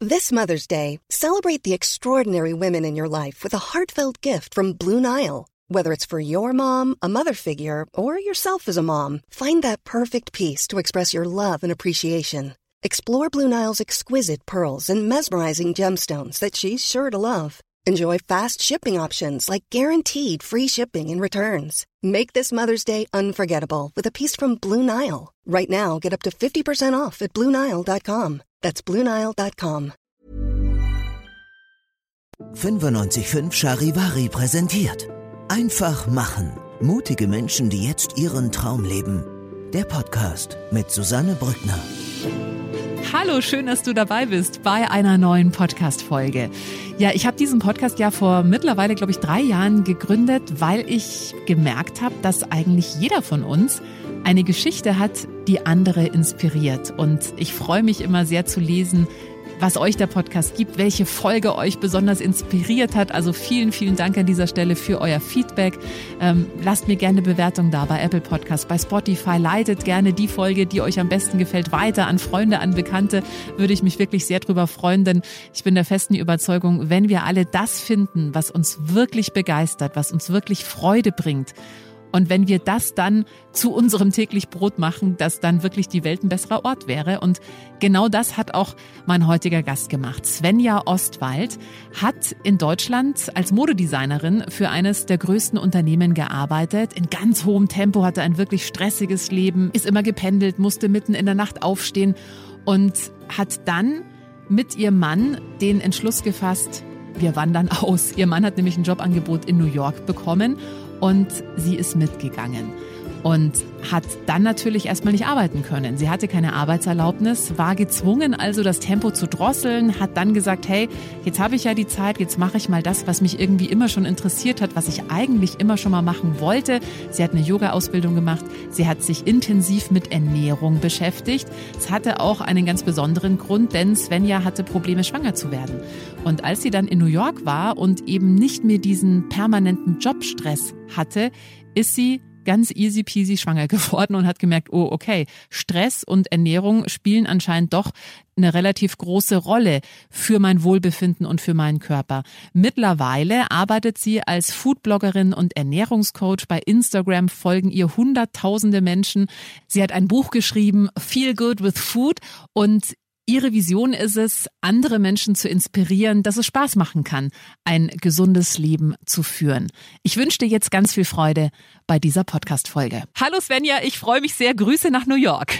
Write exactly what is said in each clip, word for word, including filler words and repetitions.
This Mother's Day, celebrate the extraordinary women in your life with a heartfelt gift from Blue Nile. Whether it's for your mom, a mother figure, or yourself as a mom, find that perfect piece to express your love and appreciation. Explore Blue Nile's exquisite pearls and mesmerizing gemstones that she's sure to love. Enjoy fast shipping options like guaranteed free shipping and returns. Make this Mother's Day unforgettable with a piece from Blue Nile. Right now, get up to fifty percent off at blue nile dot com. That's blue nile dot com. fünfundneunzig Komma fünf Charivari präsentiert. Einfach machen. Mutige Menschen, die jetzt ihren Traum leben. Der Podcast mit Susanne Brückner. Hallo, schön, dass du dabei bist bei einer neuen Podcast-Folge. Ja, ich habe diesen Podcast ja vor mittlerweile, glaube ich, drei Jahren gegründet, weil ich gemerkt habe, dass eigentlich jeder von uns eine Geschichte hat, die andere inspiriert. Und ich freue mich immer sehr zu lesen, was euch der Podcast gibt, welche Folge euch besonders inspiriert hat. Also vielen, vielen Dank an dieser Stelle für euer Feedback. Ähm, lasst mir gerne eine Bewertung da bei Apple Podcasts, bei Spotify. Leitet gerne die Folge, die euch am besten gefällt, weiter an Freunde, an Bekannte. Würde ich mich wirklich sehr drüber freuen, denn ich bin der festen Überzeugung, wenn wir alle das finden, was uns wirklich begeistert, was uns wirklich Freude bringt, und wenn wir das dann zu unserem täglich Brot machen, dass dann wirklich die Welt ein besserer Ort wäre. Und genau das hat auch mein heutiger Gast gemacht. Svenja Ostwald hat in Deutschland als Modedesignerin für eines der größten Unternehmen gearbeitet. In ganz hohem Tempo, hatte ein wirklich stressiges Leben, ist immer gependelt, musste mitten in der Nacht aufstehen und hat dann mit ihrem Mann den Entschluss gefasst, wir wandern aus. Ihr Mann hat nämlich ein Jobangebot in New York bekommen. Und sie ist mitgegangen und hat dann natürlich erstmal nicht arbeiten können. Sie hatte keine Arbeitserlaubnis, war gezwungen, also das Tempo zu drosseln, hat dann gesagt, hey, jetzt habe ich ja die Zeit, jetzt mache ich mal das, was mich irgendwie immer schon interessiert hat, was ich eigentlich immer schon mal machen wollte. Sie hat eine Yoga-Ausbildung gemacht, sie hat sich intensiv mit Ernährung beschäftigt. Es hatte auch einen ganz besonderen Grund, denn Svenja hatte Probleme, schwanger zu werden. Und als sie dann in New York war und eben nicht mehr diesen permanenten Jobstress hatte, ist sie ganz easy peasy schwanger geworden und hat gemerkt, oh okay, Stress und Ernährung spielen anscheinend doch eine relativ große Rolle für mein Wohlbefinden und für meinen Körper. Mittlerweile arbeitet sie als Foodbloggerin und Ernährungscoach. Bei Instagram folgen ihr hunderttausende Menschen. Sie hat ein Buch geschrieben, Feel Good with Food, und ihre Vision ist es, andere Menschen zu inspirieren, dass es Spaß machen kann, ein gesundes Leben zu führen. Ich wünsche dir jetzt ganz viel Freude bei dieser Podcast-Folge. Hallo Svenja, ich freue mich sehr. Grüße nach New York.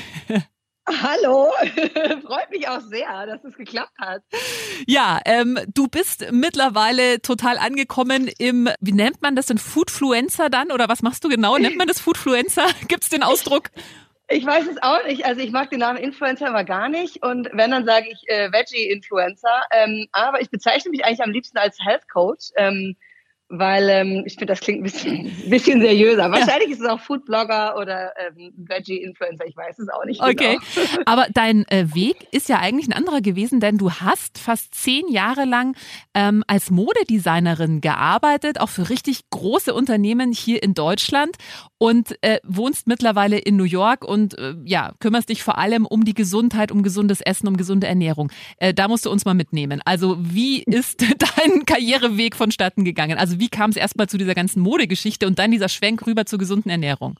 Hallo, freut mich auch sehr, dass es geklappt hat. Ja, ähm, du bist mittlerweile total angekommen im, wie nennt man das denn, Foodfluencer dann? Oder was machst du genau? Nennt man das Foodfluencer? Gibt's den Ausdruck? Ich weiß es auch nicht. Also ich mag den Namen Influencer immer gar nicht. Und wenn, dann sage ich äh, Veggie-Influencer. Ähm, aber ich bezeichne mich eigentlich am liebsten als Health Coach, ähm, weil ähm, ich finde, das klingt ein bisschen, bisschen seriöser. Wahrscheinlich ja. Ist es auch Foodblogger oder ähm, Veggie-Influencer. Ich weiß es auch nicht okay. genau. Aber dein äh, Weg ist ja eigentlich ein anderer gewesen, denn du hast fast zehn Jahre lang ähm, als Modedesignerin gearbeitet, auch für richtig große Unternehmen hier in Deutschland. Und äh, wohnst mittlerweile in New York und äh, ja, kümmerst dich vor allem um die Gesundheit, um gesundes Essen, um gesunde Ernährung. Äh, da musst du uns mal mitnehmen. Also wie ist dein Karriereweg vonstatten gegangen? Also wie kam es erstmal zu dieser ganzen Modegeschichte und dann dieser Schwenk rüber zur gesunden Ernährung?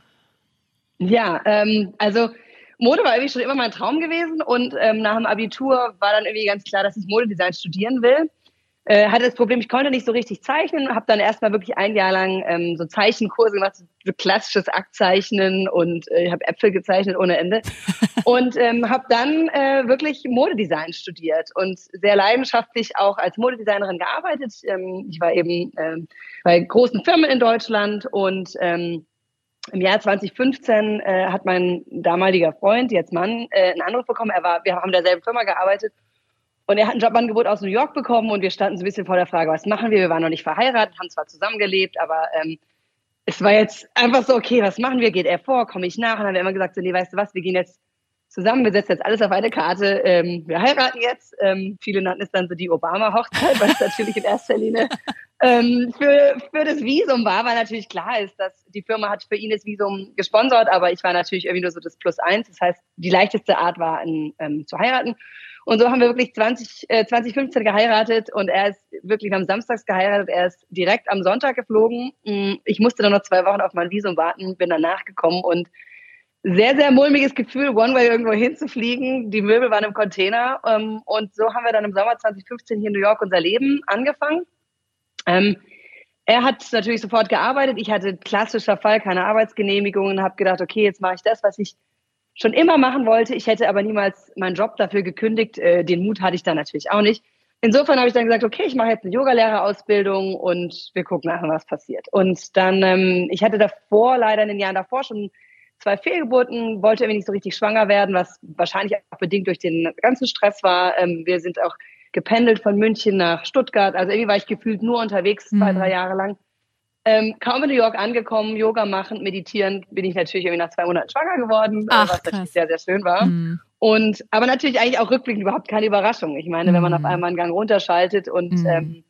Ja, ähm, also Mode war irgendwie schon immer mein Traum gewesen und ähm, nach dem Abitur war dann irgendwie ganz klar, dass ich Modedesign studieren will. Äh, hatte das Problem, ich konnte nicht so richtig zeichnen, habe dann erstmal wirklich ein Jahr lang ähm, so Zeichenkurse gemacht, so klassisches Aktzeichnen und äh, ich habe Äpfel gezeichnet ohne Ende und ähm, habe dann äh, wirklich Modedesign studiert und sehr leidenschaftlich auch als Modedesignerin gearbeitet. Ähm, ich war eben ähm, bei großen Firmen in Deutschland und ähm, im Jahr zwanzig fünfzehn äh, hat mein damaliger Freund, jetzt Mann, äh, einen Anruf bekommen. Er war, wir haben in derselben Firma gearbeitet. Und er hat ein Jobangebot aus New York bekommen und wir standen so ein bisschen vor der Frage, was machen wir? Wir waren noch nicht verheiratet, haben zwar zusammengelebt, aber ähm, es war jetzt einfach so, okay, was machen wir? Geht er vor? Komme ich nach? Und dann haben wir immer gesagt, so, nee, weißt du was, wir gehen jetzt zusammen, wir setzen jetzt alles auf eine Karte, ähm, wir heiraten jetzt. Ähm, viele nannten es dann so die Obama-Hochzeit, weil es natürlich in erster Linie ähm, für, für das Visum war, weil natürlich klar ist, dass die Firma hat für ihn das Visum gesponsert, aber ich war natürlich irgendwie nur so das Plus eins. Das heißt, die leichteste Art war, in, ähm, zu heiraten. Und so haben wir wirklich zwanzig, äh, zwanzig fünfzehn geheiratet und er ist wirklich, wir haben samstags geheiratet, er ist direkt am Sonntag geflogen. Ich musste dann noch zwei Wochen auf mein Visum warten, bin dann nachgekommen und sehr, sehr mulmiges Gefühl, One-Way irgendwo hinzufliegen. Die Möbel waren im Container ähm, und so haben wir dann im Sommer zwanzig fünfzehn hier in New York unser Leben angefangen. Ähm, er hat natürlich sofort gearbeitet. Ich hatte klassischer Fall, keine Arbeitsgenehmigungen, habe gedacht, okay, jetzt mache ich das, was ich schon immer machen wollte. Ich hätte aber niemals meinen Job dafür gekündigt. Äh, den Mut hatte ich dann natürlich auch nicht. Insofern habe ich dann gesagt, okay, ich mache jetzt eine Yogalehrerausbildung und wir gucken nachher, was passiert. Und dann, ähm, ich hatte davor, leider in den Jahren davor schon zwei Fehlgeburten, wollte irgendwie nicht so richtig schwanger werden, was wahrscheinlich auch bedingt durch den ganzen Stress war. Ähm, wir sind auch gependelt von München nach Stuttgart. Also irgendwie war ich gefühlt nur unterwegs, zwei, drei Jahre lang. Ähm, kaum in New York angekommen, Yoga machen, meditieren, bin ich natürlich irgendwie nach zwei Monaten schwanger geworden, Ach, was krass. natürlich sehr, sehr schön war. Mhm. Und aber natürlich eigentlich auch rückblickend überhaupt keine Überraschung. Ich meine, wenn man Mhm. auf einmal einen Gang runterschaltet und Mhm. ähm,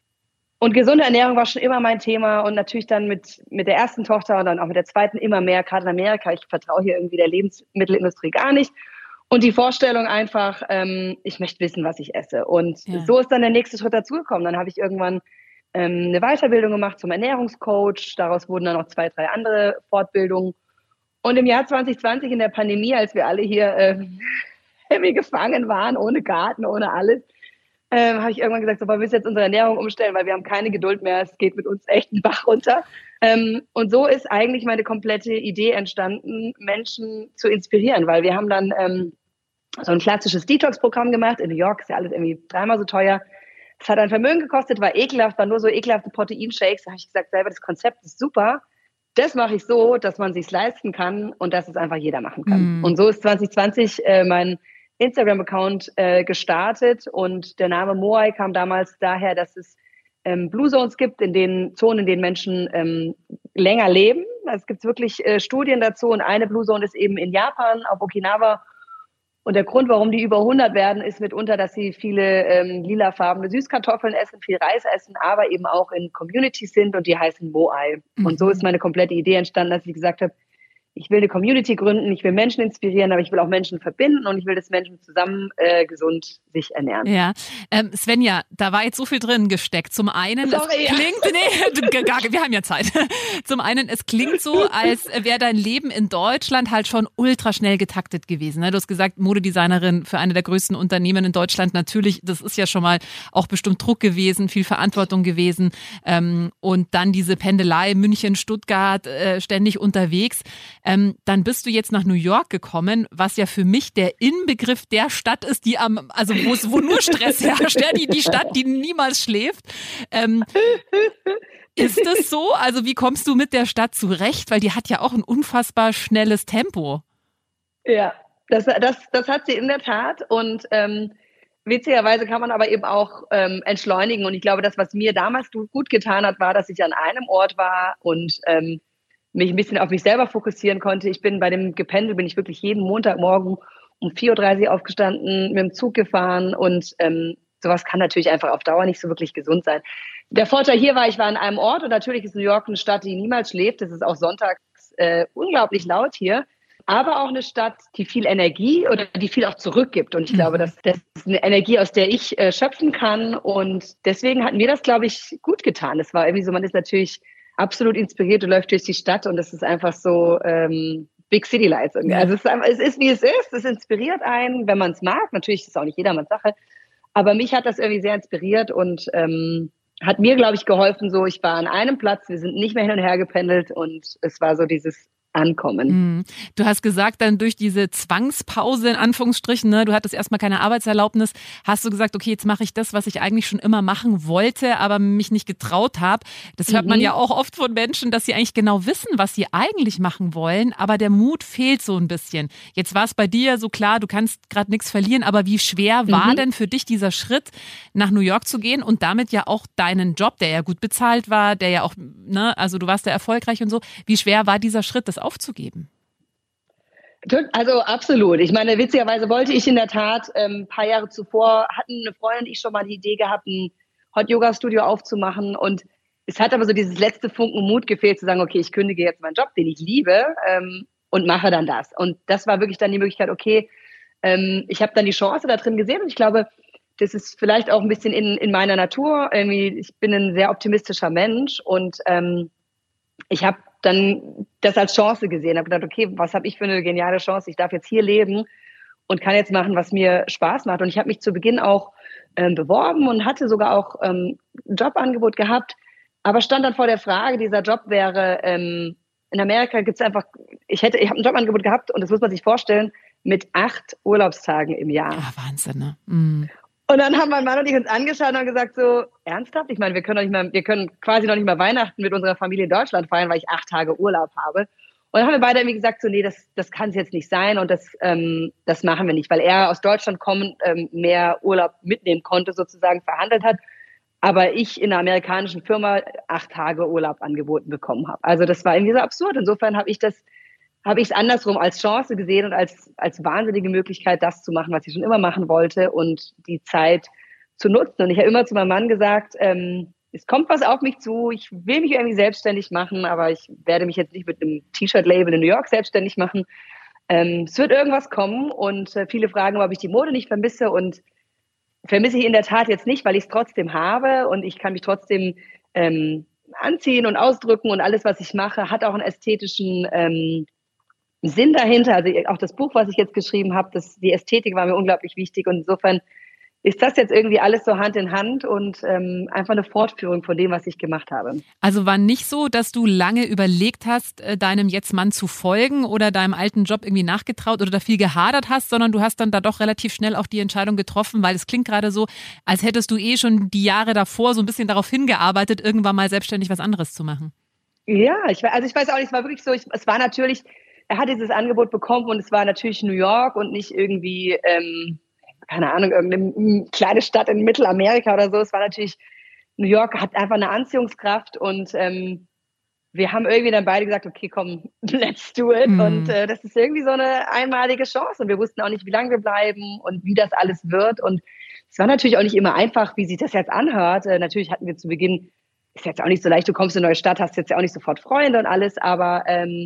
und gesunde Ernährung war schon immer mein Thema und natürlich dann mit mit der ersten Tochter und dann auch mit der zweiten immer mehr, gerade in Amerika. Ich vertraue hier irgendwie der Lebensmittelindustrie gar nicht. Und die Vorstellung einfach, ähm, ich möchte wissen, was ich esse. Und Ja. so ist dann der nächste Schritt dazugekommen. Dann habe ich irgendwann ähm, eine Weiterbildung gemacht zum Ernährungscoach. Daraus wurden dann noch zwei, drei andere Fortbildungen. Und im Jahr zwanzig zwanzig in der Pandemie, als wir alle hier äh, irgendwie gefangen waren, ohne Garten, ohne alles, äh, habe ich irgendwann gesagt, so, wir müssen jetzt unsere Ernährung umstellen, weil wir haben keine Geduld mehr. Es geht mit uns echt einen Bach runter. Ähm, und so ist eigentlich meine komplette Idee entstanden, Menschen zu inspirieren, weil wir haben dann ähm, so ein klassisches Detox-Programm gemacht. In New York ist ja alles irgendwie dreimal so teuer. Es hat ein Vermögen gekostet, war ekelhaft, war nur so ekelhafte Proteinshakes. Da habe ich gesagt, selber, das Konzept ist super. Das mache ich so, dass man sich's leisten kann und dass es einfach jeder machen kann. Mm. Und so ist zwanzig zwanzig äh, mein Instagram-Account äh, gestartet und der Name Moai kam damals daher, dass es ähm, Blue Zones gibt, in den Zonen, in denen Menschen ähm, länger leben. Es gibt wirklich äh, Studien dazu und eine Blue Zone ist eben in Japan, auf Okinawa. Und der Grund, warum die über hundert werden, ist mitunter, dass sie viele ähm, lilafarbene Süßkartoffeln essen, viel Reis essen, aber eben auch in Communities sind und die heißen Moai. Mhm. Und so ist meine komplette Idee entstanden, dass ich gesagt habe, ich will eine Community gründen, ich will Menschen inspirieren, aber ich will auch Menschen verbinden und ich will, dass Menschen zusammen äh, gesund sich ernähren. Ja, ähm, Svenja, da war jetzt so viel drin gesteckt. Zum einen, Sorry, es ja. klingt, nee, gar, wir haben ja Zeit. Zum einen, es klingt so, als wäre dein Leben in Deutschland halt schon ultra schnell getaktet gewesen. Ne? Du hast gesagt, Modedesignerin für eine der größten Unternehmen in Deutschland. Natürlich, das ist ja schon mal auch bestimmt Druck gewesen, viel Verantwortung gewesen. Ähm, und dann diese Pendelei München, Stuttgart, äh, ständig unterwegs. Ähm, dann bist du jetzt nach New York gekommen, was ja für mich der Inbegriff der Stadt ist, die am, also wo es, wo nur Stress herrscht, ja, die, die Stadt, die niemals schläft. Ähm, ist das so? Also wie kommst du mit der Stadt zurecht? Weil die hat ja auch ein unfassbar schnelles Tempo. Ja, das, das, das hat sie in der Tat und ähm, witzigerweise kann man aber eben auch ähm, entschleunigen und ich glaube, das, was mir damals gut getan hat, war, dass ich an einem Ort war und ähm, mich ein bisschen auf mich selber fokussieren konnte. Ich bin bei dem Gependel, bin ich wirklich jeden Montagmorgen um vier Uhr dreißig aufgestanden, mit dem Zug gefahren und ähm, sowas kann natürlich einfach auf Dauer nicht so wirklich gesund sein. Der Vorteil hier war, ich war an einem Ort und natürlich ist New York eine Stadt, die niemals schläft. Es ist auch sonntags äh, unglaublich laut hier, aber auch eine Stadt, die viel Energie oder die viel auch zurückgibt. Und ich mhm. glaube, dass das ist eine Energie, aus der ich äh, schöpfen kann und deswegen hat mir das, glaube ich, gut getan. Es war irgendwie so, man ist natürlich absolut inspiriert und läuft durch die Stadt und es ist einfach so ähm, Big City Lights irgendwie. Also es ist, einfach, es ist, wie es ist, es inspiriert einen, wenn man es mag. Natürlich ist es auch nicht jedermanns Sache, aber mich hat das irgendwie sehr inspiriert und ähm, hat mir, glaube ich, geholfen, so ich war an einem Platz, wir sind nicht mehr hin und her gependelt und es war so dieses Ankommen. Du hast gesagt, dann durch diese Zwangspause in Anführungsstrichen, ne, du hattest erstmal keine Arbeitserlaubnis, hast du gesagt, okay, jetzt mache ich das, was ich eigentlich schon immer machen wollte, aber mich nicht getraut habe. Das hört mhm. man ja auch oft von Menschen, dass sie eigentlich genau wissen, was sie eigentlich machen wollen, aber der Mut fehlt so ein bisschen. Jetzt war es bei dir so klar, du kannst gerade nichts verlieren, aber wie schwer war mhm. denn für dich dieser Schritt, nach New York zu gehen und damit ja auch deinen Job, der ja gut bezahlt war, der ja auch, ne, also du warst ja erfolgreich und so, wie schwer war dieser Schritt, das aufzugeben? Also absolut. Ich meine, witzigerweise wollte ich in der Tat ähm, ein paar Jahre zuvor, hatten eine Freundin und ich schon mal die Idee gehabt, ein Hot-Yoga-Studio aufzumachen und es hat aber so dieses letzte Funken Mut gefehlt, zu sagen, okay, ich kündige jetzt meinen Job, den ich liebe ähm, und mache dann das. Und das war wirklich dann die Möglichkeit, okay, ähm, ich habe dann die Chance da drin gesehen und ich glaube, das ist vielleicht auch ein bisschen in, in meiner Natur. Irgendwie, ich bin ein sehr optimistischer Mensch und ähm, ich habe dann das als Chance gesehen, habe gedacht, okay, was habe ich für eine geniale Chance? Ich darf jetzt hier leben und kann jetzt machen, was mir Spaß macht. Und ich habe mich zu Beginn auch ähm, beworben und hatte sogar auch ähm, ein Jobangebot gehabt, aber stand dann vor der Frage, dieser Job wäre, ähm, in Amerika gibt es einfach, ich hätte, ich habe ein Jobangebot gehabt und das muss man sich vorstellen, mit acht Urlaubstagen im Jahr. Ja, Wahnsinn, ne? Mm. Und dann haben mein Mann und ich uns angeschaut und haben gesagt so, ernsthaft? Ich meine, wir können noch nicht mal, wir können quasi noch nicht mal Weihnachten mit unserer Familie in Deutschland feiern, weil ich acht Tage Urlaub habe. Und dann haben wir beide irgendwie gesagt so, nee, das, das kann es jetzt nicht sein und das, ähm, das machen wir nicht, weil er aus Deutschland kommend ähm, mehr Urlaub mitnehmen konnte, sozusagen verhandelt hat, aber ich in einer amerikanischen Firma acht Tage Urlaub angeboten bekommen habe. Also das war irgendwie so absurd. Insofern habe ich das, habe ich es andersrum als Chance gesehen und als, als wahnsinnige Möglichkeit, das zu machen, was ich schon immer machen wollte und die Zeit zu nutzen. Und ich habe immer zu meinem Mann gesagt, ähm, es kommt was auf mich zu, ich will mich irgendwie selbstständig machen, aber ich werde mich jetzt nicht mit einem T-Shirt-Label in New York selbstständig machen. Ähm, es wird irgendwas kommen und äh, viele fragen, ob ich die Mode nicht vermisse und vermisse ich in der Tat jetzt nicht, weil ich es trotzdem habe und ich kann mich trotzdem ähm, anziehen und ausdrücken und alles, was ich mache, hat auch einen ästhetischen ähm, Sinn dahinter. Also auch das Buch, was ich jetzt geschrieben habe, das, die Ästhetik war mir unglaublich wichtig und insofern ist das jetzt irgendwie alles so Hand in Hand und ähm, einfach eine Fortführung von dem, was ich gemacht habe. Also war nicht so, dass du lange überlegt hast, deinem Jetzt-Mann zu folgen oder deinem alten Job irgendwie nachgetraut oder da viel gehadert hast, sondern du hast dann da doch relativ schnell auch die Entscheidung getroffen, weil es klingt gerade so, als hättest du eh schon die Jahre davor so ein bisschen darauf hingearbeitet, irgendwann mal selbstständig was anderes zu machen. Ja, ich, also ich weiß auch nicht, es war wirklich so, ich, es war natürlich, er hat dieses Angebot bekommen und es war natürlich New York und nicht irgendwie... Ähm, keine Ahnung, irgendeine kleine Stadt in Mittelamerika oder so. Es war natürlich, New York hat einfach eine Anziehungskraft und ähm, wir haben irgendwie dann beide gesagt, okay, komm, let's do it. Mm. Und äh, das ist irgendwie so eine einmalige Chance und wir wussten auch nicht, wie lange wir bleiben und wie das alles wird. Und es war natürlich auch nicht immer einfach, wie sich das jetzt anhört. Äh, natürlich hatten wir zu Beginn, ist jetzt auch nicht so leicht, du kommst in eine neue Stadt, hast jetzt ja auch nicht sofort Freunde und alles, aber ähm,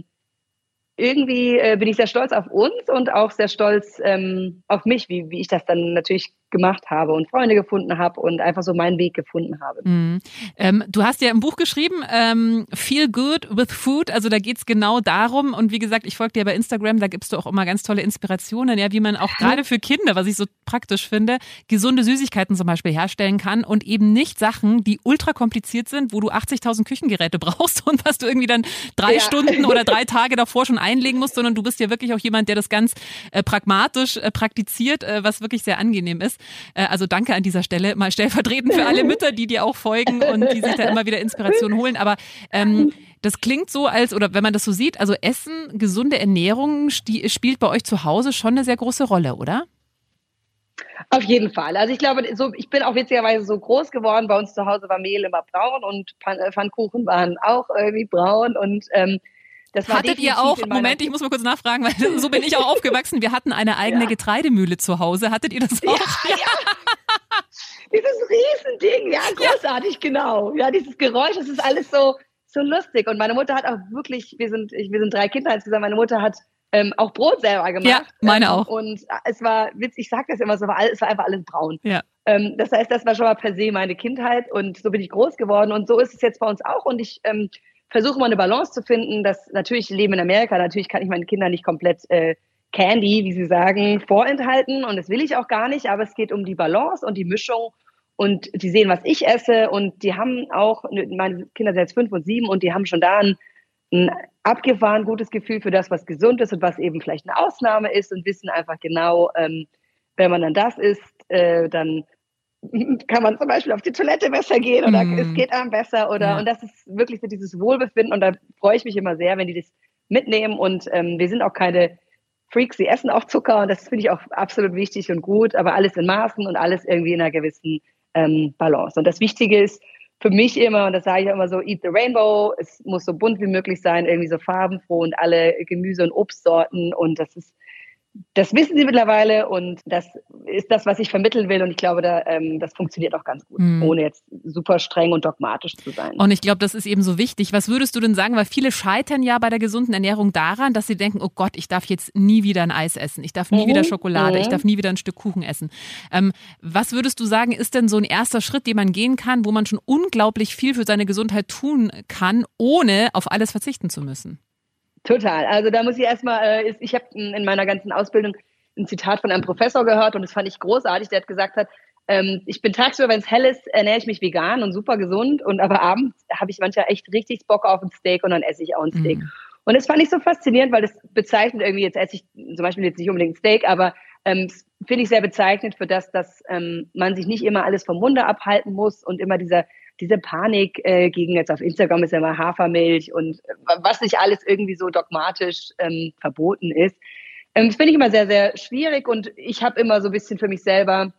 irgendwie äh, bin ich sehr stolz auf uns und auch sehr stolz ähm, auf mich, wie, wie ich das dann natürlich gemacht habe und Freunde gefunden habe und einfach so meinen Weg gefunden habe. Mhm. Ähm, du hast ja im Buch geschrieben, ähm, Feel Good with Food, also da geht's genau darum und wie gesagt, ich folge dir bei Instagram, da gibst du auch immer ganz tolle Inspirationen, ja, wie man auch gerade für Kinder, was ich so praktisch finde, gesunde Süßigkeiten zum Beispiel herstellen kann und eben nicht Sachen, die ultra kompliziert sind, wo du achtzigtausend Küchengeräte brauchst und was du irgendwie dann drei ja. Stunden oder drei Tage davor schon einlegen musst, sondern du bist ja wirklich auch jemand, der das ganz äh, pragmatisch äh, praktiziert, äh, was wirklich sehr angenehm ist. Also danke an dieser Stelle mal stellvertretend für alle Mütter, die dir auch folgen und die sich da immer wieder Inspiration holen. Aber ähm, das klingt so, als, oder wenn man das so sieht, also Essen, gesunde Ernährung sti- spielt bei euch zu Hause schon eine sehr große Rolle, oder? Auf jeden Fall. Also ich glaube, so, ich bin auch witzigerweise so groß geworden. Bei uns zu Hause war Mehl immer braun und Pfannkuchen waren auch irgendwie braun und ähm, das war hattet ihr auch, Moment, ich muss mal kurz nachfragen, weil so bin ich auch aufgewachsen, wir hatten eine eigene ja. Getreidemühle zu Hause. Hattet ihr das auch? Ja, ja. Dieses Riesending, ja, großartig, ja. genau. Ja, dieses Geräusch, das ist alles so, so lustig. Und meine Mutter hat auch wirklich, wir sind, wir sind drei Kinder insgesamt, meine Mutter hat ähm, auch Brot selber gemacht. Ja, meine ähm, auch. Und es war, witzig, ich sag das immer so, es war einfach alles braun. Ja. Ähm, das heißt, das war schon mal per se meine Kindheit und so bin ich groß geworden und so ist es jetzt bei uns auch und ich ähm, versuche mal eine Balance zu finden, dass natürlich leben in Amerika, natürlich kann ich meine Kinder nicht komplett äh, Candy, wie sie sagen, vorenthalten und das will ich auch gar nicht, aber es geht um die Balance und die Mischung und die sehen, was ich esse und die haben auch, meine Kinder sind jetzt fünf und sieben und die haben schon da ein, ein abgefahren gutes Gefühl für das, was gesund ist und was eben vielleicht eine Ausnahme ist und wissen einfach genau, ähm, wenn man dann das isst, äh, dann kann man zum Beispiel auf die Toilette besser gehen oder mm. es geht einem besser oder ja. und das ist wirklich so dieses Wohlbefinden und da freue ich mich immer sehr, wenn die das mitnehmen und ähm, wir sind auch keine Freaks, sie essen auch Zucker und das finde ich auch absolut wichtig und gut, aber alles in Maßen und alles irgendwie in einer gewissen ähm, Balance und das Wichtige ist für mich immer, und das sage ich auch immer so, eat the rainbow, es muss so bunt wie möglich sein, irgendwie so farbenfroh und alle Gemüse- und Obstsorten und das ist das wissen sie mittlerweile und das ist das, was ich vermitteln will. Und ich glaube, da, ähm, das funktioniert auch ganz gut, mhm. ohne jetzt super streng und dogmatisch zu sein. Und ich glaube, das ist eben so wichtig. Was würdest du denn sagen? Weil viele scheitern ja bei der gesunden Ernährung daran, dass sie denken, oh Gott, ich darf jetzt nie wieder ein Eis essen. Ich darf nie mhm. wieder Schokolade. Mhm. Ich darf nie wieder ein Stück Kuchen essen. Ähm, was würdest du sagen, ist denn so ein erster Schritt, den man gehen kann, wo man schon unglaublich viel für seine Gesundheit tun kann, ohne auf alles verzichten zu müssen? Total. Also da muss ich erstmal, äh, ich habe in meiner ganzen Ausbildung ein Zitat von einem Professor gehört und das fand ich großartig, der hat gesagt hat, ähm, ich bin tagsüber, wenn es hell ist, ernähre ich mich vegan und super gesund und aber abends habe ich manchmal echt richtig Bock auf ein Steak und dann esse ich auch ein Steak. Mm. Und das fand ich so faszinierend, weil das bezeichnet irgendwie, jetzt esse ich zum Beispiel jetzt nicht unbedingt ein Steak, aber ähm, finde ich sehr bezeichnend für das, dass ähm, man sich nicht immer alles vom Munde abhalten muss und immer dieser diese Panik äh, gegen, jetzt auf Instagram ist ja mal Hafermilch und äh, was nicht alles irgendwie so dogmatisch ähm, verboten ist. Ähm, das finde ich immer sehr, sehr schwierig und ich habe immer so ein bisschen für mich selber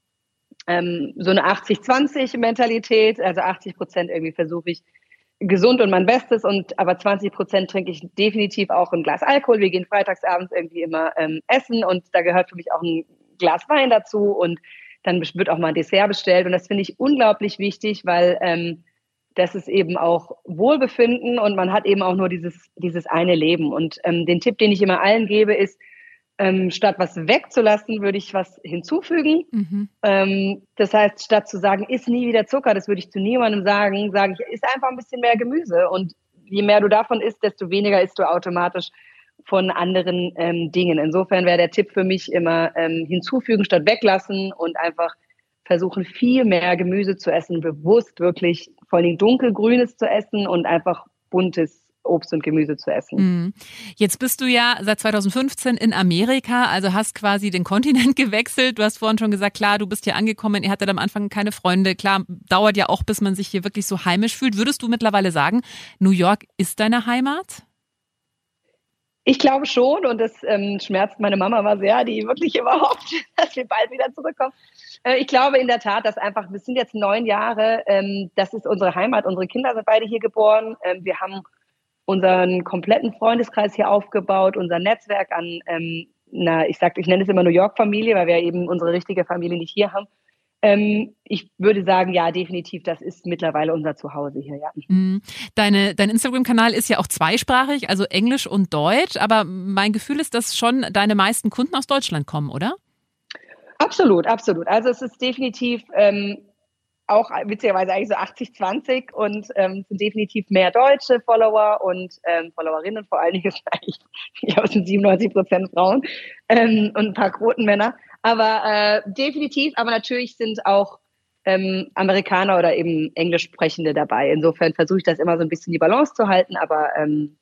ähm, so eine achtzig zwanzig Mentalität, also achtzig Prozent irgendwie versuche ich gesund und mein Bestes und aber zwanzig Prozent trinke ich definitiv auch ein Glas Alkohol. Wir gehen freitagsabends irgendwie immer ähm, essen und da gehört für mich auch ein Glas Wein dazu und dann wird auch mal ein Dessert bestellt und das finde ich unglaublich wichtig, weil ähm, das ist eben auch Wohlbefinden und man hat eben auch nur dieses, dieses eine Leben. Und ähm, den Tipp, den ich immer allen gebe, ist, ähm, statt was wegzulassen, würde ich was hinzufügen. Mhm. Ähm, das heißt, statt zu sagen, iss nie wieder Zucker, das würde ich zu niemandem sagen, sage ich, iss einfach ein bisschen mehr Gemüse und je mehr du davon isst, desto weniger isst du automatisch von anderen ähm, Dingen. Insofern wäre der Tipp für mich immer ähm, hinzufügen statt weglassen und einfach versuchen, viel mehr Gemüse zu essen, bewusst wirklich vor allem dunkelgrünes zu essen und einfach buntes Obst und Gemüse zu essen. Jetzt bist du ja seit zweitausendfünfzehn in Amerika, also hast quasi den Kontinent gewechselt. Du hast vorhin schon gesagt, klar, du bist hier angekommen, ihr hattet am Anfang keine Freunde. Klar, dauert ja auch, bis man sich hier wirklich so heimisch fühlt. Würdest du mittlerweile sagen, New York ist deine Heimat? Ich glaube schon und das ähm, schmerzt meine Mama mal sehr, die wirklich immer hofft, dass wir bald wieder zurückkommen. Äh, ich glaube in der Tat, dass einfach, wir sind jetzt neun Jahre, ähm, das ist unsere Heimat, unsere Kinder sind beide hier geboren. Ähm, wir haben unseren kompletten Freundeskreis hier aufgebaut, unser Netzwerk an, ähm, na, ich sag, ich nenne es immer New York-Familie, weil wir eben unsere richtige Familie nicht hier haben. Ähm, ich würde sagen, ja, definitiv, das ist mittlerweile unser Zuhause hier, ja. Deine, dein Instagram-Kanal ist ja auch zweisprachig, also Englisch und Deutsch, aber mein Gefühl ist, dass schon deine meisten Kunden aus Deutschland kommen, oder? Absolut, absolut. Also es ist definitiv ähm, auch witzigerweise eigentlich so achtzig zwanzig und ähm, sind definitiv mehr deutsche Follower und ähm, Followerinnen, vor allen Dingen ist eigentlich, ich glaube, es sind siebenundneunzig Prozent Frauen ähm, und ein paar Quotenmänner. Aber äh, definitiv, aber natürlich sind auch ähm, Amerikaner oder eben Englischsprechende dabei. Insofern versuche ich das immer so ein bisschen die Balance zu halten, aber ähm,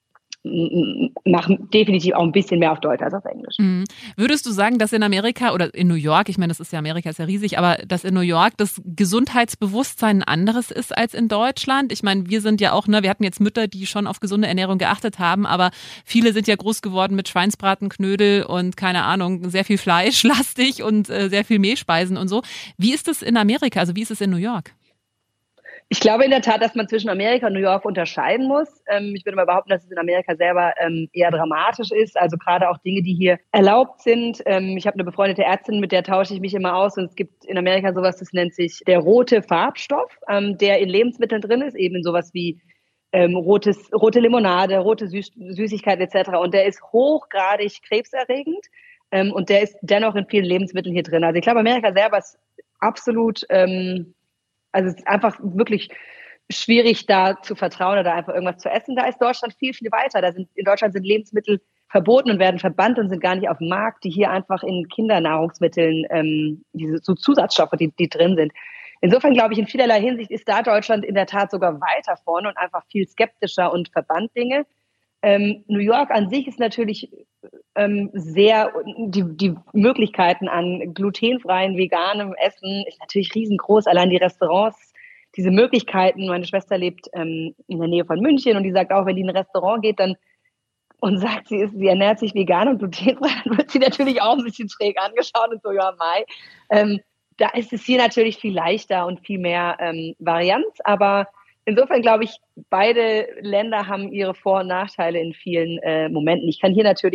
machen definitiv auch ein bisschen mehr auf Deutsch als auf Englisch. Mhm. Würdest du sagen, dass in Amerika oder in New York, ich meine, das ist ja Amerika, ist ja riesig, aber dass in New York das Gesundheitsbewusstsein ein anderes ist als in Deutschland? Ich meine, wir sind ja auch, ne, wir hatten jetzt Mütter, die schon auf gesunde Ernährung geachtet haben, aber viele sind ja groß geworden mit Schweinsbraten, Knödel und keine Ahnung, sehr viel Fleisch, lastig und äh, sehr viel Mehlspeisen und so. Wie ist es in Amerika? Also wie ist es in New York? Ich glaube in der Tat, dass man zwischen Amerika und New York unterscheiden muss. Ähm, ich würde mal behaupten, dass es in Amerika selber ähm, eher dramatisch ist. Also gerade auch Dinge, die hier erlaubt sind. Ähm, ich habe eine befreundete Ärztin, mit der tausche ich mich immer aus. Und es gibt in Amerika sowas, das nennt sich der rote Farbstoff, ähm, der in Lebensmitteln drin ist. Eben in sowas wie ähm, rotes, rote Limonade, rote Süß- Süßigkeiten et cetera. Und der ist hochgradig krebserregend. Ähm, und der ist dennoch in vielen Lebensmitteln hier drin. Also ich glaube, Amerika selber ist absolut... Ähm, Also es ist einfach wirklich schwierig, da zu vertrauen oder einfach irgendwas zu essen. Da ist Deutschland viel, viel weiter. Da sind, in Deutschland sind Lebensmittel verboten und werden verbannt und sind gar nicht auf dem Markt, die hier einfach in Kindernahrungsmitteln, ähm, diese so Zusatzstoffe, die, die drin sind. Insofern glaube ich, in vielerlei Hinsicht ist da Deutschland in der Tat sogar weiter vorne und einfach viel skeptischer und verbannt Dinge. Ähm, New York an sich ist natürlich ähm, sehr, die, die Möglichkeiten an glutenfreien, veganem Essen ist natürlich riesengroß. Allein die Restaurants, diese Möglichkeiten. Meine Schwester lebt ähm, in der Nähe von München und die sagt auch, wenn die in ein Restaurant geht dann und sagt, sie ist, sie ernährt sich vegan und glutenfrei, dann wird sie natürlich auch ein bisschen schräg angeschaut und so, ja, Mai. Ähm, da ist es hier natürlich viel leichter und viel mehr ähm, Varianz, aber insofern glaube ich, beide Länder haben ihre Vor- und Nachteile in vielen äh, Momenten. Ich kann hier natürlich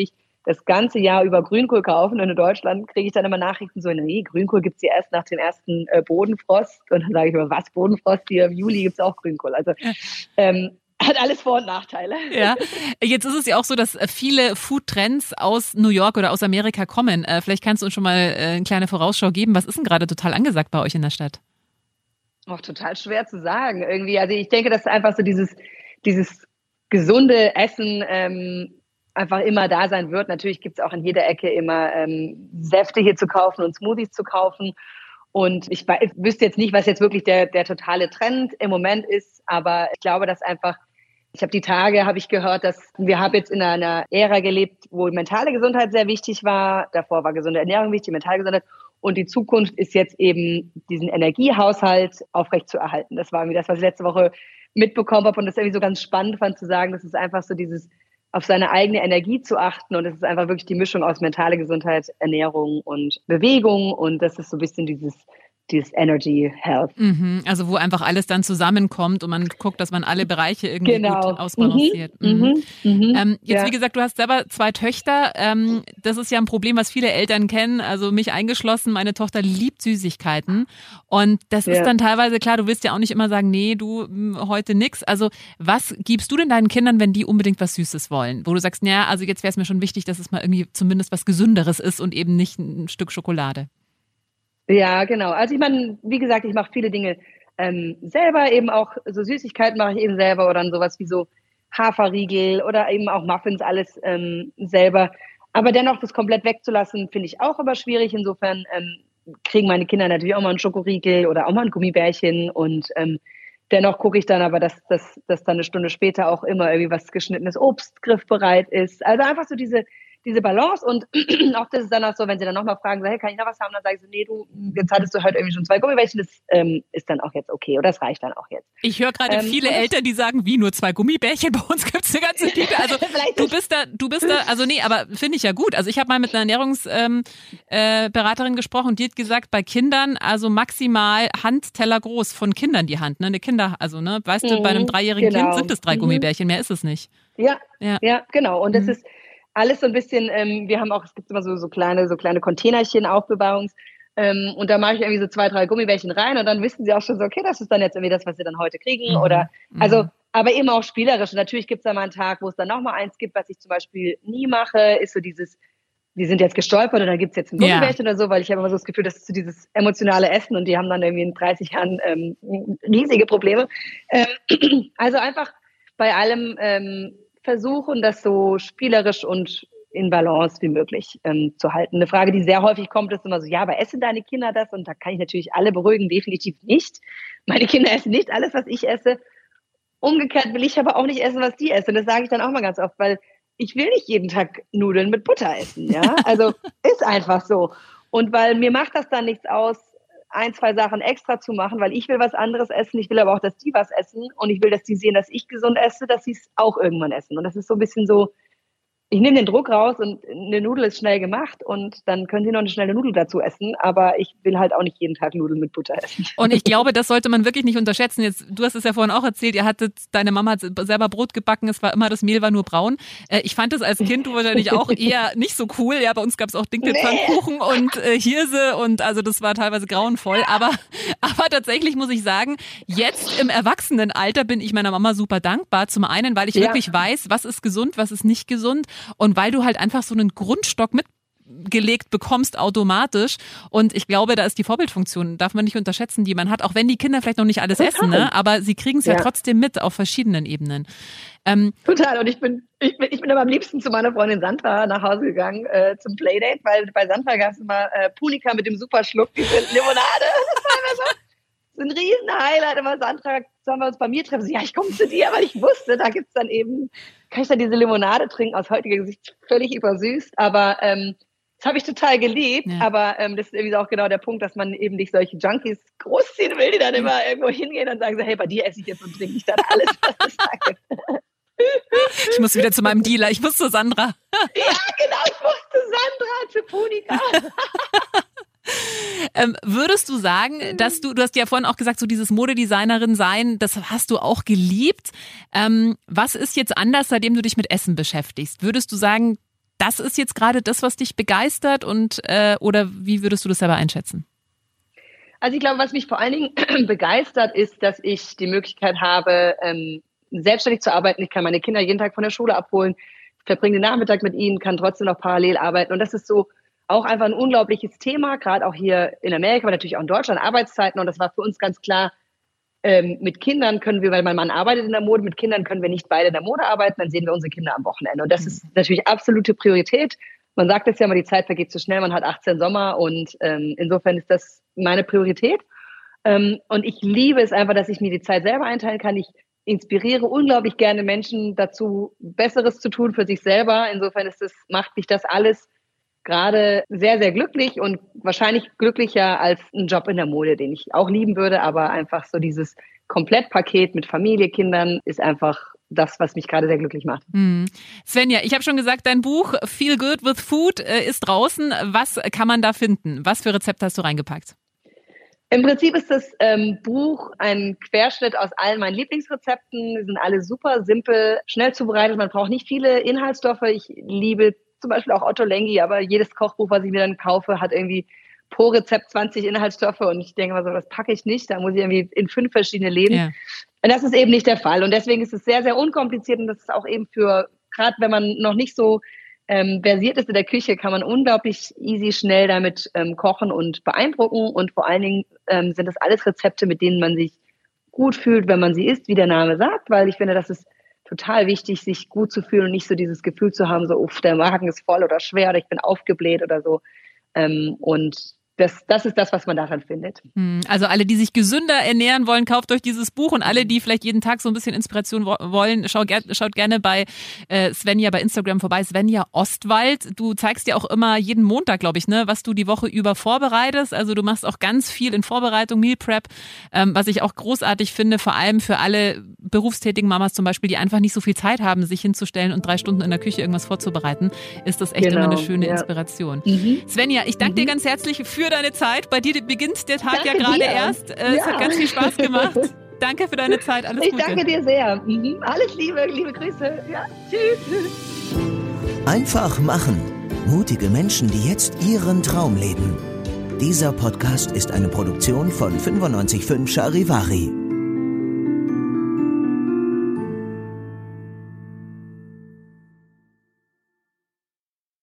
das ganze Jahr über Grünkohl kaufen und in Deutschland kriege ich dann immer Nachrichten so, nee, Grünkohl gibt's ja erst nach dem ersten äh, Bodenfrost und dann sage ich immer, was, Bodenfrost? Hier im Juli gibt's auch Grünkohl. Also ähm, hat alles Vor- und Nachteile. Ja, jetzt ist es ja auch so, dass viele Food-Trends aus New York oder aus Amerika kommen. Äh, vielleicht kannst du uns schon mal äh, eine kleine Vorausschau geben. Was ist denn gerade total angesagt bei euch in der Stadt? Auch total schwer zu sagen irgendwie. Also ich denke, dass einfach so dieses, dieses gesunde Essen ähm, einfach immer da sein wird. Natürlich gibt's auch in jeder Ecke immer ähm, Säfte hier zu kaufen und Smoothies zu kaufen. Und ich weiß, wüsste jetzt nicht, was jetzt wirklich der, der totale Trend im Moment ist, aber ich glaube, dass einfach Ich habe die Tage, habe ich gehört, dass wir haben jetzt in einer Ära gelebt, wo mentale Gesundheit sehr wichtig war. Davor war gesunde Ernährung wichtig, mentale Gesundheit. Und die Zukunft ist jetzt eben, diesen Energiehaushalt aufrechtzuerhalten. Das war irgendwie das, was ich letzte Woche mitbekommen habe. Und das irgendwie so ganz spannend fand zu sagen, das ist einfach so dieses, auf seine eigene Energie zu achten. Und es ist einfach wirklich die Mischung aus mentale Gesundheit, Ernährung und Bewegung. Und das ist so ein bisschen dieses dieses Energy Health. Mhm, also wo einfach alles dann zusammenkommt und man guckt, dass man alle Bereiche irgendwie genau. gut ausbalanciert. Mhm. Mhm. Mhm. Ähm, jetzt, ja. wie gesagt, du hast selber zwei Töchter. Ähm, das ist ja ein Problem, was viele Eltern kennen, also mich eingeschlossen. Meine Tochter liebt Süßigkeiten und das ja. ist dann teilweise, klar, du willst ja auch nicht immer sagen, nee, du heute nix. Also was gibst du denn deinen Kindern, wenn die unbedingt was Süßes wollen? Wo du sagst, naja, also jetzt wäre es mir schon wichtig, dass es mal irgendwie zumindest was Gesünderes ist und eben nicht ein Stück Schokolade. Ja, genau. Also ich meine, wie gesagt, ich mache viele Dinge ähm, selber, eben auch so Süßigkeiten mache ich eben selber oder dann sowas wie so Haferriegel oder eben auch Muffins, alles ähm, selber. Aber dennoch das komplett wegzulassen, finde ich auch aber schwierig. Insofern ähm, kriegen meine Kinder natürlich auch mal einen Schokoriegel oder auch mal ein Gummibärchen und ähm, dennoch gucke ich dann aber, dass, dass, dass dann eine Stunde später auch immer irgendwie was geschnittenes Obst griffbereit ist. Also einfach so diese diese Balance und auch das ist dann auch so, wenn sie dann nochmal fragen, so, hey, kann ich noch was haben? Dann sage ich so, nee, du, jetzt hattest du heute irgendwie schon zwei Gummibärchen, das ähm, ist dann auch jetzt okay oder das reicht dann auch jetzt. Ich höre gerade ähm, viele Eltern, die sagen, wie, nur zwei Gummibärchen? Bei uns gibt's eine ganze Tüte. Also du bist da, du bist da, also nee, aber finde ich ja gut. Also ich habe mal mit einer Ernährungsberaterin ähm, äh, gesprochen und die hat gesagt, bei Kindern, also maximal Handteller groß von Kindern die Hand, ne, eine Kinder, also ne, weißt mhm, du, bei einem dreijährigen genau. Kind sind es drei mhm. Gummibärchen, mehr ist es nicht. Ja, ja, ja genau. Und das mhm. ist alles so ein bisschen, ähm, wir haben auch, es gibt immer so, so kleine, so kleine Containerchen, Aufbewahrungs, ähm, und da mache ich irgendwie so zwei, drei Gummibärchen rein und dann wissen sie auch schon so, okay, das ist dann jetzt irgendwie das, was sie dann heute kriegen mhm. oder, also, aber eben auch spielerisch. Und natürlich gibt es da mal einen Tag, wo es dann nochmal eins gibt, was ich zum Beispiel nie mache, ist so dieses, die sind jetzt gestolpert und dann gibt's jetzt ein Gummibärchen ja. oder so, weil ich habe immer so das Gefühl, das ist so dieses emotionale Essen und die haben dann irgendwie in dreißig Jahren ähm, riesige Probleme. Ähm, also einfach bei allem, ähm, versuchen, das so spielerisch und in Balance wie möglich ähm, zu halten. Eine Frage, die sehr häufig kommt, ist immer so, ja, aber essen deine Kinder das? Und da kann ich natürlich alle beruhigen, definitiv nicht. Meine Kinder essen nicht alles, was ich esse. Umgekehrt will ich aber auch nicht essen, was die essen. Das sage ich dann auch mal ganz oft, weil ich will nicht jeden Tag Nudeln mit Butter essen. Ja, also ist einfach so. Und weil mir macht das dann nichts aus, ein, zwei Sachen extra zu machen, weil ich will was anderes essen, ich will aber auch, dass die was essen und ich will, dass die sehen, dass ich gesund esse, dass sie es auch irgendwann essen. Und das ist so ein bisschen so, ich nehme den Druck raus und eine Nudel ist schnell gemacht und dann können sie noch eine schnelle Nudel dazu essen, aber ich will halt auch nicht jeden Tag Nudeln mit Butter essen. Und ich glaube, das sollte man wirklich nicht unterschätzen. Jetzt, du hast es ja vorhin auch erzählt, ihr hattet, deine Mama hat selber Brot gebacken, es war immer, das Mehl war nur braun. Ich fand es als Kind wahrscheinlich auch eher nicht so cool. Ja, bei uns gab es auch Dinkelpfannkuchen nee. und äh, Hirse und also das war teilweise grauenvoll. Aber, aber tatsächlich muss ich sagen, jetzt im Erwachsenenalter bin ich meiner Mama super dankbar. Zum einen, weil ich ja. wirklich weiß, was ist gesund, was ist nicht gesund. Und weil du halt einfach so einen Grundstock mitgelegt bekommst automatisch. Und ich glaube, da ist die Vorbildfunktion, darf man nicht unterschätzen, die man hat, auch wenn die Kinder vielleicht noch nicht alles Total. essen, ne? Aber sie kriegen es ja. ja trotzdem mit auf verschiedenen Ebenen. Ähm, Total. Und ich bin, ich bin, ich bin aber am liebsten zu meiner Freundin Sandra nach Hause gegangen äh, zum Playdate, weil bei Sandra gab es immer äh, Punika mit dem Superschluck, diese Limonade. Das war immer so. So ein riesen Highlight, immer Sandra, sollen wir uns bei mir treffen? So, ja, ich komme zu dir, weil ich wusste, da gibt's dann eben, kann ich dann diese Limonade trinken, aus heutiger Sicht völlig übersüßt, aber ähm, das habe ich total geliebt, ja. aber ähm, das ist irgendwie auch genau der Punkt, dass man eben nicht solche Junkies großziehen will, die dann immer irgendwo hingehen und sagen so, hey, bei dir esse ich jetzt und trinke ich dann alles, was ich sage. Ich muss wieder zu meinem Dealer, ich muss zu Sandra. Ja, genau, ich muss zu Sandra, zu Punika. Ähm, würdest du sagen, dass du, du hast ja vorhin auch gesagt, so dieses Modedesignerin sein, das hast du auch geliebt. Ähm, was ist jetzt anders, seitdem du dich mit Essen beschäftigst? Würdest du sagen, das ist jetzt gerade das, was dich begeistert und äh, oder wie würdest du das selber einschätzen? Also ich glaube, was mich vor allen Dingen begeistert, ist, dass ich die Möglichkeit habe, ähm, selbstständig zu arbeiten. Ich kann meine Kinder jeden Tag von der Schule abholen, ich verbringe den Nachmittag mit ihnen, kann trotzdem noch parallel arbeiten. Und das ist so auch einfach ein unglaubliches Thema, gerade auch hier in Amerika, aber natürlich auch in Deutschland, Arbeitszeiten. Und das war für uns ganz klar, ähm, mit Kindern können wir, weil mein Mann arbeitet in der Mode, mit Kindern können wir nicht beide in der Mode arbeiten, dann sehen wir unsere Kinder am Wochenende. Und das mhm. ist natürlich absolute Priorität. Man sagt es ja immer, die Zeit vergeht zu schnell, man hat achtzehn Sommer und ähm, insofern ist das meine Priorität. Ähm, und ich liebe es einfach, dass ich mir die Zeit selber einteilen kann. Ich inspiriere unglaublich gerne Menschen dazu, Besseres zu tun für sich selber. Insofern ist das, macht mich das alles gerade sehr, sehr glücklich und wahrscheinlich glücklicher als ein Job in der Mode, den ich auch lieben würde. Aber einfach so dieses Komplettpaket mit Familie, Kindern ist einfach das, was mich gerade sehr glücklich macht. Hm. Svenja, ich habe schon gesagt, dein Buch Feel Good with Food ist draußen. Was kann man da finden? Was für Rezepte hast du reingepackt? Im Prinzip ist das ähm, Buch ein Querschnitt aus allen meinen Lieblingsrezepten. Die sind alle super simpel, schnell zubereitet. Man braucht nicht viele Inhaltsstoffe. Ich liebe zum Beispiel auch Otto Lengi, aber jedes Kochbuch, was ich mir dann kaufe, hat irgendwie pro Rezept zwanzig Inhaltsstoffe und ich denke mal so, das packe ich nicht. Da muss ich irgendwie in fünf verschiedene leben. Ja. Und das ist eben nicht der Fall. Und deswegen ist es sehr, sehr unkompliziert und das ist auch eben für, gerade wenn man noch nicht so ähm, versiert ist in der Küche, kann man unglaublich easy, schnell damit ähm, kochen und beeindrucken. Und vor allen Dingen ähm, sind das alles Rezepte, mit denen man sich gut fühlt, wenn man sie isst, wie der Name sagt, weil ich finde, das ist total wichtig, sich gut zu fühlen und nicht so dieses Gefühl zu haben, so, uff, der Magen ist voll oder schwer oder ich bin aufgebläht oder so. Ähm, und Das, das ist das, was man daran findet. Also alle, die sich gesünder ernähren wollen, kauft euch dieses Buch und alle, die vielleicht jeden Tag so ein bisschen Inspiration wollen, schaut, schaut gerne bei äh, Svenja bei Instagram vorbei, Svenja Ostwald. Du zeigst ja auch immer jeden Montag, glaube ich, ne, was du die Woche über vorbereitest. Also du machst auch ganz viel in Vorbereitung, Meal Prep, ähm, was ich auch großartig finde, vor allem für alle berufstätigen Mamas zum Beispiel, die einfach nicht so viel Zeit haben, sich hinzustellen und drei Stunden in der Küche irgendwas vorzubereiten, ist das echt genau, immer eine schöne ja. Inspiration. Mhm. Svenja, ich danke mhm. dir ganz herzlich für deine Zeit. Bei dir beginnt der Tag danke ja gerade erst. Äh, ja. Es hat ganz viel Spaß gemacht. Danke für deine Zeit. Alles ich Gute. Ich danke dir sehr. Mhm. Alles Liebe, liebe Grüße. Ja. Tschüss. Einfach machen. Mutige Menschen, die jetzt ihren Traum leben. Dieser Podcast ist eine Produktion von fünfundneunzig Komma fünf Charivari.